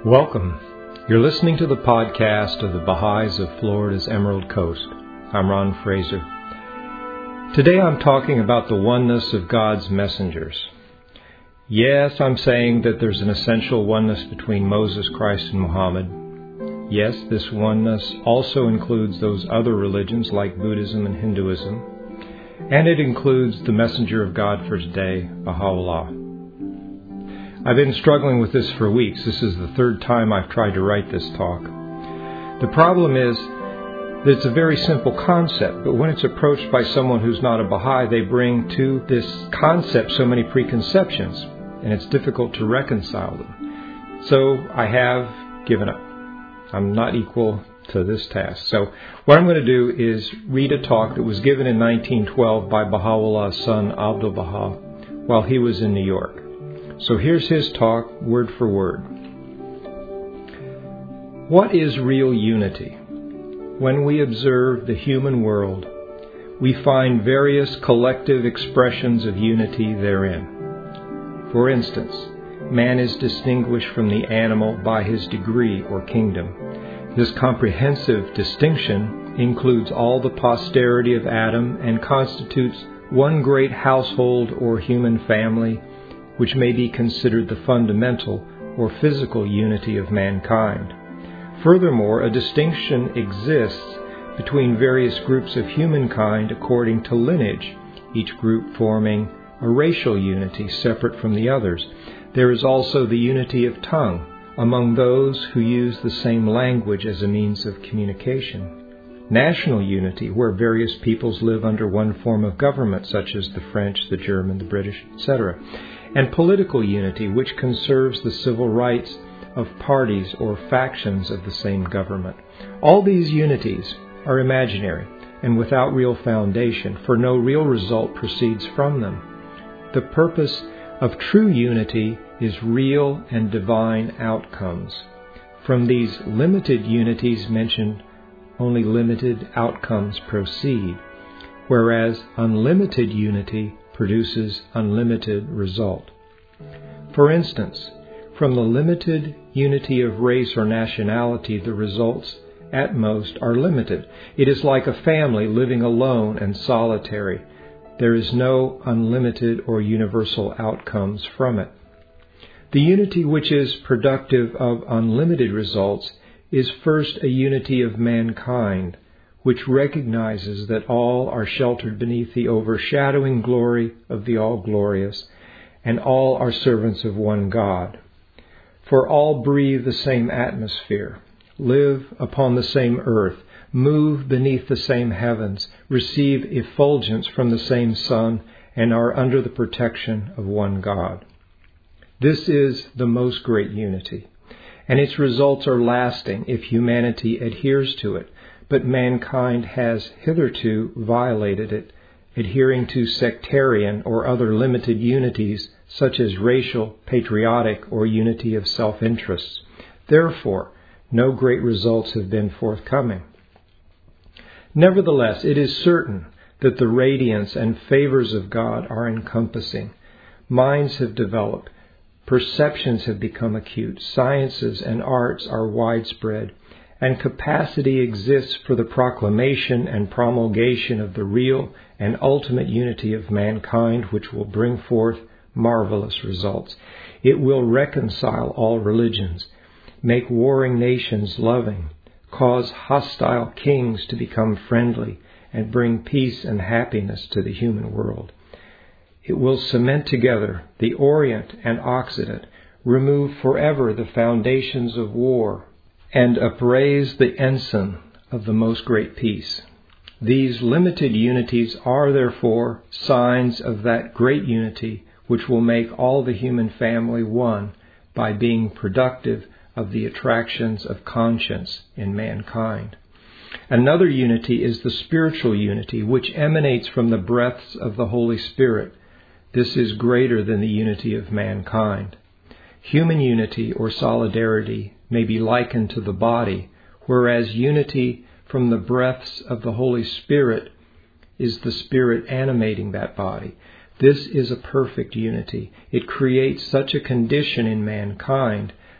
Welcome. You're listening to the podcast of the Baha'is of Florida's Emerald Coast. I'm Ron Fraser. Today I'm talking about the oneness of God's messengers. Yes, I'm saying that there's an essential oneness between Moses, Christ, and Muhammad. Yes, this oneness also includes those other religions like Buddhism and Hinduism. And it includes the messenger of God for today, Baha'u'llah. I've been struggling with this for weeks. This is the third time I've tried to write this talk. The problem is that it's a very simple concept, but when it's approached by someone who's not a Baha'i, they bring to this concept so many preconceptions, and it's difficult to reconcile them. So I have given up. I'm not equal to this task. So what I'm going to do is read a talk that was given in 1912 by Baha'u'llah's son, Abdul Baha, while he was in New York. So here's his talk, word for word. What is real unity? When we observe the human world, we find various collective expressions of unity therein. For instance, man is distinguished from the animal by his degree or kingdom. This comprehensive distinction includes all the posterity of Adam and constitutes one great household or human family, which may be considered the fundamental or physical unity of mankind. Furthermore, a distinction exists between various groups of humankind according to lineage, each group forming a racial unity separate from the others. There is also the unity of tongue among those who use the same language as a means of communication. National unity, where various peoples live under one form of government, such as the French, the German, the British, etc. And political unity, which conserves the civil rights of parties or factions of the same government. All these unities are imaginary and without real foundation, for no real result proceeds from them. The purpose of true unity is real and divine outcomes. From these limited unities mentioned, only limited outcomes proceed, whereas unlimited unity produces unlimited result. For instance, from the limited unity of race or nationality, the results at most are limited. It is like a family living alone and solitary. There is no unlimited or universal outcomes from it. The unity which is productive of unlimited results is first a unity of mankind, which recognizes that all are sheltered beneath the overshadowing glory of the All-Glorious, and all are servants of one God. For all breathe the same atmosphere, live upon the same earth, move beneath the same heavens, receive effulgence from the same sun, and are under the protection of one God. This is the most great unity, and its results are lasting if humanity adheres to it. But mankind has hitherto violated it, adhering to sectarian or other limited unities such as racial, patriotic, or unity of self-interests. Therefore, no great results have been forthcoming. Nevertheless, it is certain that the radiance and favors of God are encompassing. Minds have developed, perceptions have become acute, sciences and arts are widespread, and capacity exists for the proclamation and promulgation of the real and ultimate unity of mankind, which will bring forth marvelous results. It will reconcile all religions, make warring nations loving, cause hostile kings to become friendly, and bring peace and happiness to the human world. It will cement together the Orient and Occident, remove forever the foundations of war, and upraise the ensign of the most great peace. These limited unities are, therefore, signs of that great unity which will make all the human family one by being productive of the attractions of conscience in mankind. Another unity is the spiritual unity, which emanates from the breaths of the Holy Spirit. This is greater than the unity of mankind. Human unity or solidarity may be likened to the body, whereas unity from the breaths of the Holy Spirit is the Spirit animating that body. This is a perfect unity. It creates such a condition in mankind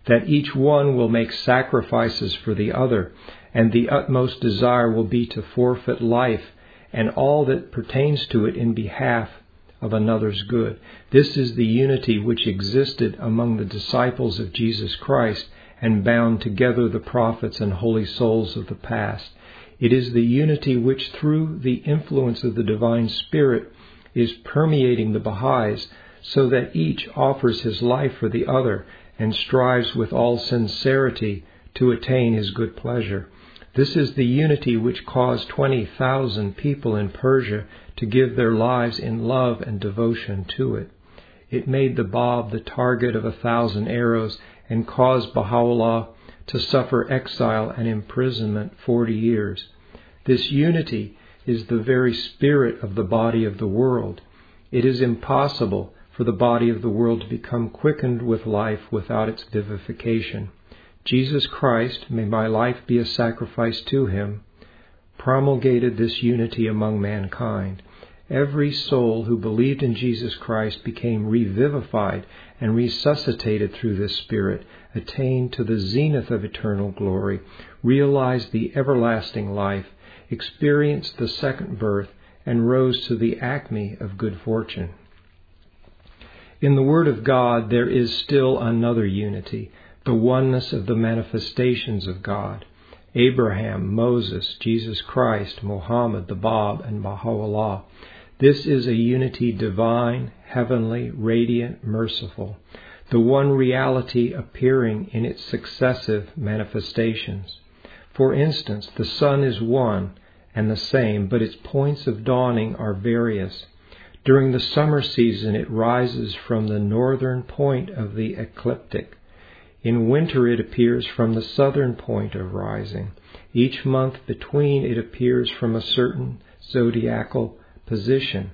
that each one will make sacrifices for the other, and the utmost desire will be to forfeit life and all that pertains to it in behalf of another's good. This is the unity which existed among the disciples of Jesus Christ and bound together the prophets and holy souls of the past. It is the unity which, through the influence of the Divine Spirit, is permeating the Baha'is, so that each offers his life for the other and strives with all sincerity to attain his good pleasure. This is the unity which caused 20,000 people in Persia to give their lives in love and devotion to it. It made the Bab the target of 1,000 arrows and caused Baha'u'llah to suffer exile and imprisonment 40 years. This unity is the very spirit of the body of the world. It is impossible for the body of the world to become quickened with life without its vivification. Jesus Christ, may my life be a sacrifice to him, promulgated this unity among mankind. Every soul who believed in Jesus Christ became revivified and resuscitated through this Spirit, attained to the zenith of eternal glory, realized the everlasting life, experienced the second birth, and rose to the acme of good fortune. In the Word of God, there is still another unity, the oneness of the manifestations of God. Abraham, Moses, Jesus Christ, Muhammad, the Bab, and Baha'u'llah. This is a unity divine, heavenly, radiant, merciful, the one reality appearing in its successive manifestations. For instance, the sun is one and the same, but its points of dawning are various. During the summer season, it rises from the northern point of the ecliptic. In winter, it appears from the southern point of rising. Each month between, it appears from a certain zodiacal position.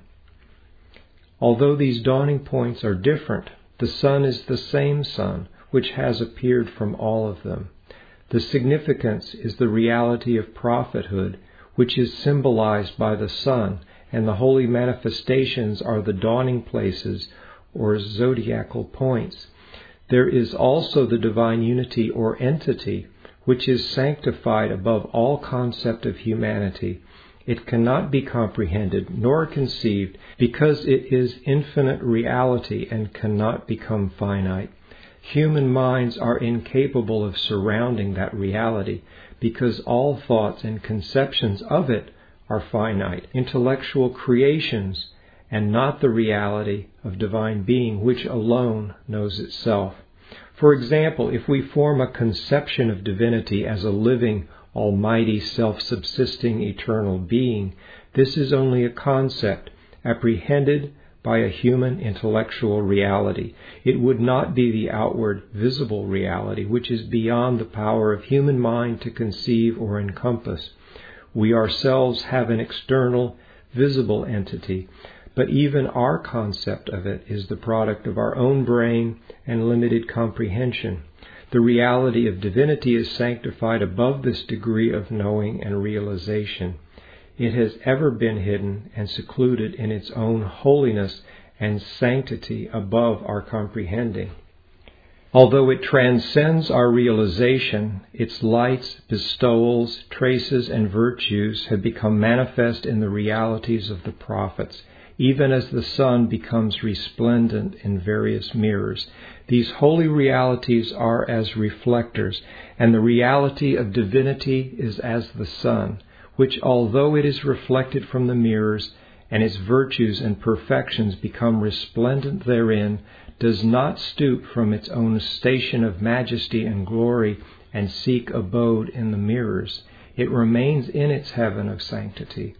Although these dawning points are different, the sun is the same sun, which has appeared from all of them. The significance is the reality of prophethood, which is symbolized by the sun, and the holy manifestations are the dawning places or zodiacal points. There is also the divine unity or entity, which is sanctified above all concept of humanity. It cannot be comprehended nor conceived because it is infinite reality and cannot become finite. Human minds are incapable of surrounding that reality because all thoughts and conceptions of it are finite, intellectual creations, and not the reality of divine being, which alone knows itself. For example, if we form a conception of divinity as a living, almighty, self-subsisting, eternal being, this is only a concept apprehended by a human intellectual reality. It would not be the outward, visible reality, which is beyond the power of human mind to conceive or encompass. We ourselves have an external, visible entity, but even our concept of it is the product of our own brain and limited comprehension. The reality of divinity is sanctified above this degree of knowing and realization. It has ever been hidden and secluded in its own holiness and sanctity above our comprehending. Although it transcends our realization, its lights, bestowals, traces, and virtues have become manifest in the realities of the prophets, even as the sun becomes resplendent in various mirrors. These holy realities are as reflectors, and the reality of divinity is as the sun, which, although it is reflected from the mirrors, and its virtues and perfections become resplendent therein, does not stoop from its own station of majesty and glory and seek abode in the mirrors. It remains in its heaven of sanctity.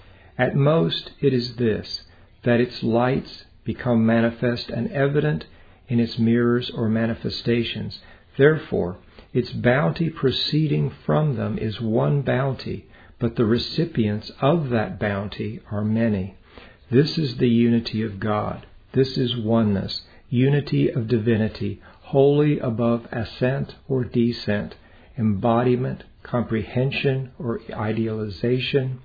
At most, it is this, that its lights become manifest and evident in its mirrors or manifestations. Therefore, its bounty proceeding from them is one bounty, but the recipients of that bounty are many. This is the unity of God. This is oneness, unity of divinity, wholly above ascent or descent, embodiment, comprehension or idealization,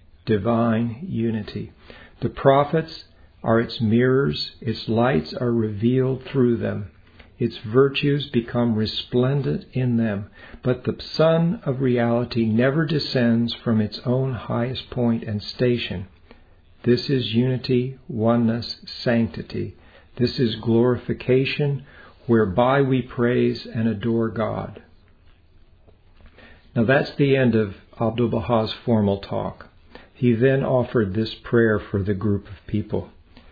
divine unity. The prophets are its mirrors, its lights are revealed through them. its virtues become resplendent in them, but the sun of reality never descends from its own highest point and station. This is unity, oneness, sanctity. This is glorification, whereby we praise and adore God. Now that's the end of Abdu'l-Baha's formal talk. He then offered this prayer for the group of people.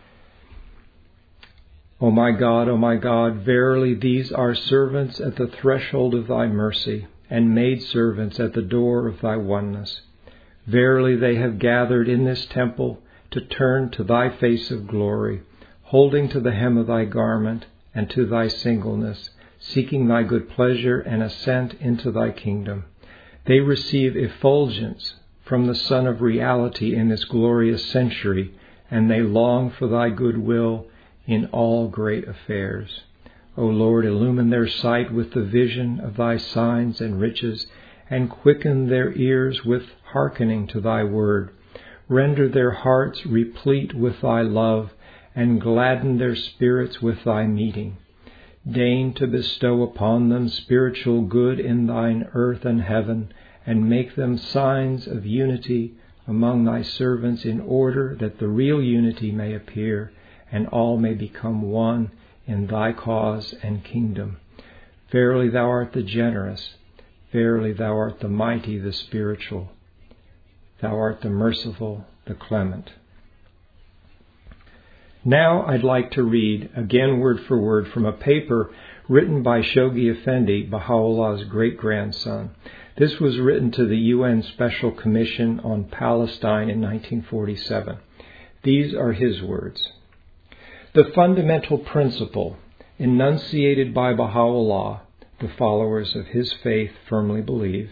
O my God, verily these are servants at the threshold of thy mercy, and maidservants at the door of thy oneness. Verily they have gathered in this temple to turn to thy face of glory, holding to the hem of thy garment and to thy singleness, seeking thy good pleasure and ascent into thy kingdom. They receive effulgence from the sun of reality in this glorious century, and they long for thy good will in all great affairs. O Lord, illumine their sight with the vision of thy signs and riches, and quicken their ears with hearkening to thy word. Render their hearts replete with thy love, and gladden their spirits with thy meeting. Deign to bestow upon them spiritual good in thine earth and heaven, and make them signs of unity among thy servants, in order that the real unity may appear, and all may become one in thy cause and kingdom. Verily thou art the generous, verily thou art the mighty, the spiritual. Thou art the merciful, the clement. Now I'd like to read, again word for word, from a paper written by Shoghi Effendi, Baha'u'llah's great-grandson. This was written to the UN Special Commission on Palestine in 1947. These are his words. The fundamental principle enunciated by Baha'u'llah, the followers of his faith firmly believe,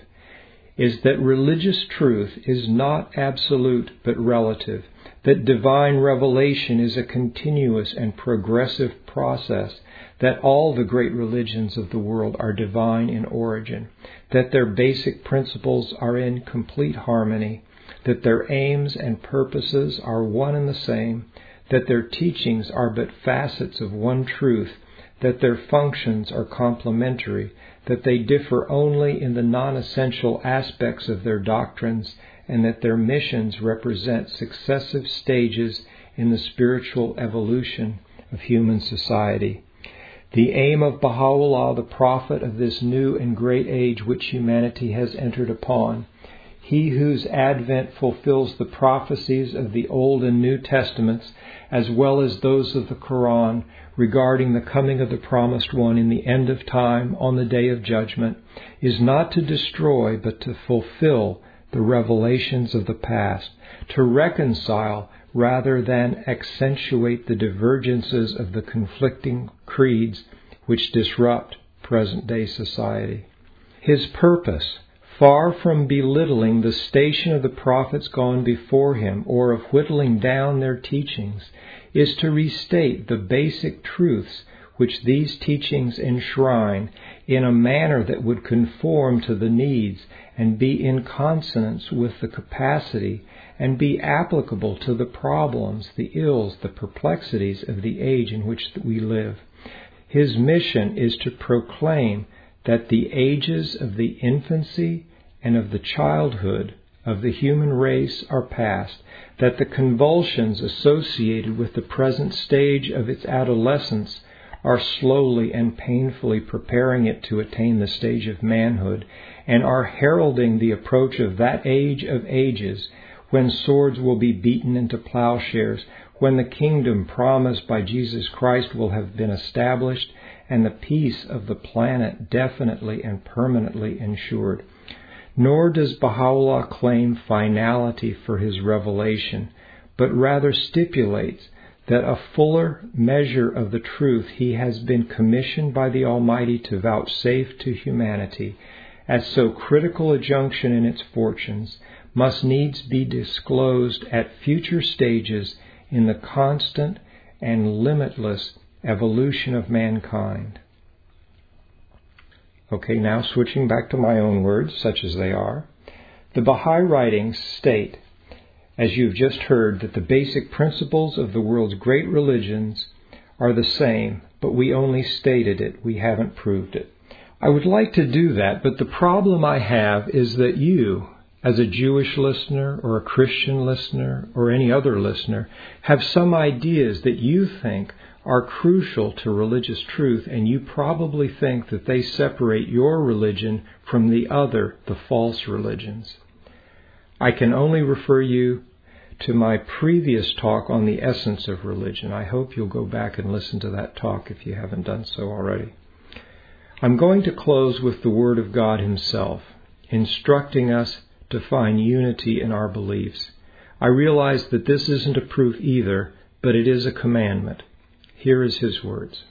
is that religious truth is not absolute but relative, that divine revelation is a continuous and progressive process, that all the great religions of the world are divine in origin, that their basic principles are in complete harmony, that their aims and purposes are one and the same, that their teachings are but facets of one truth, that their functions are complementary, that they differ only in the non-essential aspects of their doctrines, and that their missions represent successive stages in the spiritual evolution of human society. The aim of Baha'u'llah, the prophet of this new and great age which humanity has entered upon, he whose advent fulfills the prophecies of the Old and New Testaments, as well as those of the Quran, regarding the coming of the Promised One in the end of time on the Day of Judgment, is not to destroy but to fulfill the revelations of the past, to reconcile rather than accentuate the divergences of the conflicting creeds which disrupt present-day society. His purpose, far from belittling the station of the prophets gone before him or of whittling down their teachings, is to restate the basic truths which these teachings enshrine in a manner that would conform to the needs and be in consonance with the capacity and be applicable to the problems, the ills, the perplexities of the age in which we live. His mission is to proclaim that the ages of the infancy and of the childhood of the human race are past, that the convulsions associated with the present stage of its adolescence are slowly and painfully preparing it to attain the stage of manhood, and are heralding the approach of that age of ages, when swords will be beaten into plowshares, when the kingdom promised by Jesus Christ will have been established, and the peace of the planet definitely and permanently ensured. Nor does Baha'u'llah claim finality for his revelation, but rather stipulates that a fuller measure of the truth he has been commissioned by the Almighty to vouchsafe to humanity, at so critical a junction in its fortunes, must needs be disclosed at future stages in the constant and limitless evolution of mankind. Okay, now switching back to my own words, such as they are. The Baha'i writings state, as you've just heard, that the basic principles of the world's great religions are the same, but we only stated it, we haven't proved it. I would like to do that, but the problem I have is that you, as a Jewish listener or a Christian listener or any other listener, have some ideas that you think are crucial to religious truth, and you probably think that they separate your religion from the false religions. I can only refer you to my previous talk on the essence of religion. I hope you'll go back and listen to that talk if you haven't done so already. I'm going to close with the Word of God Himself, instructing us to find unity in our beliefs. I realize that this isn't a proof either, but it is a commandment. Here is His words.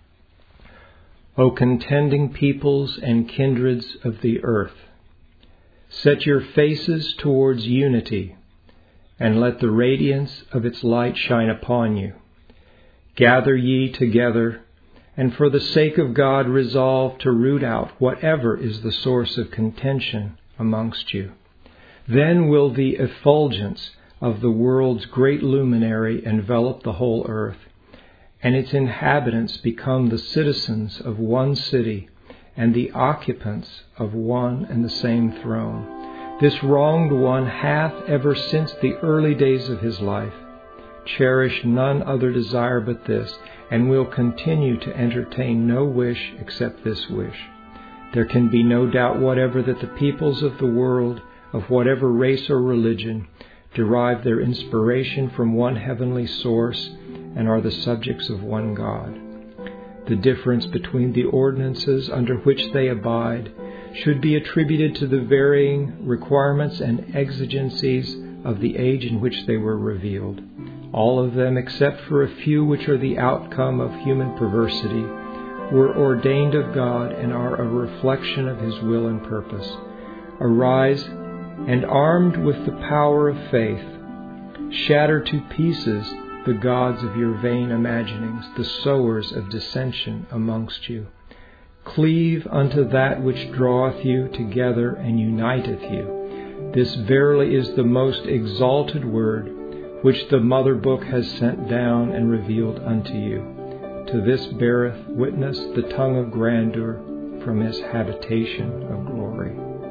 O contending peoples and kindreds of the earth, set your faces towards unity, and let the radiance of its light shine upon you. Gather ye together, and for the sake of God resolve to root out whatever is the source of contention amongst you. Then will the effulgence of the world's great luminary envelop the whole earth, and its inhabitants become the citizens of one city and the occupants of one and the same throne. This wronged one hath, ever since the early days of his life, cherished none other desire but this, and will continue to entertain no wish except this wish. There can be no doubt whatever that the peoples of the world, of whatever race or religion, derive their inspiration from one heavenly source and are the subjects of one God. The difference between the ordinances under which they abide should be attributed to the varying requirements and exigencies of the age in which they were revealed. All of them, except for a few which are the outcome of human perversity, were ordained of God and are a reflection of His will and purpose. Arise, and armed with the power of faith, shatter to pieces the gods of your vain imaginings, the sowers of dissension amongst you. Cleave unto that which draweth you together and uniteth you. This verily is the most exalted word, which the Mother Book has sent down and revealed unto you. To this beareth witness the tongue of grandeur from His habitation of glory.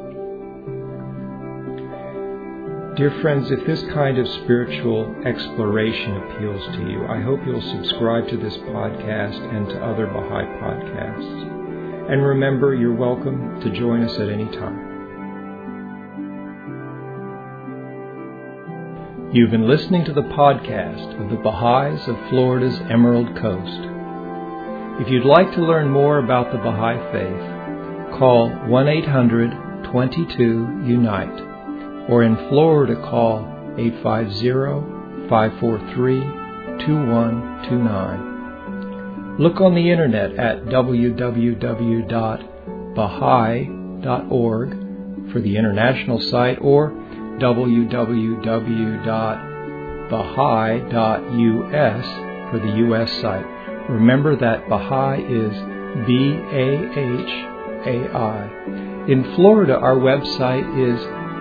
Dear friends, if this kind of spiritual exploration appeals to you, I hope you'll subscribe to this podcast and to other Baha'i podcasts. And remember, you're welcome to join us at any time. You've been listening to the podcast of the Baha'is of Florida's Emerald Coast. If you'd like to learn more about the Baha'i faith, call 1-800-22-UNITE. Or in Florida, call 850-543-2129. Look on the internet at www.baha'i.org for the international site, or www.baha'i.us for the U.S. site. Remember that Baha'i is B-A-H-A-I. In Florida, our website is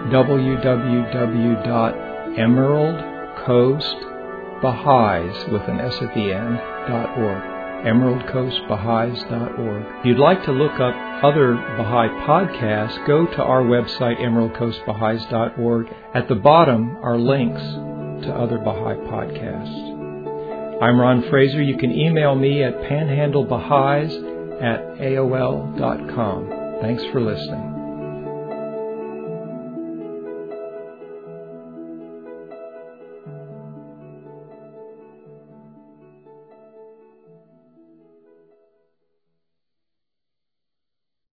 www.emeraldcoastbaha'is with an S at the end, .org. emeraldcoastbaha'is.org. If you'd like to look up other Baha'i podcasts, go to our website, emeraldcoastbaha'is.org. At the bottom are links to other Baha'i podcasts. I'm Ron Fraser. You can email me at panhandlebaha'is@aol.com. Thanks for listening.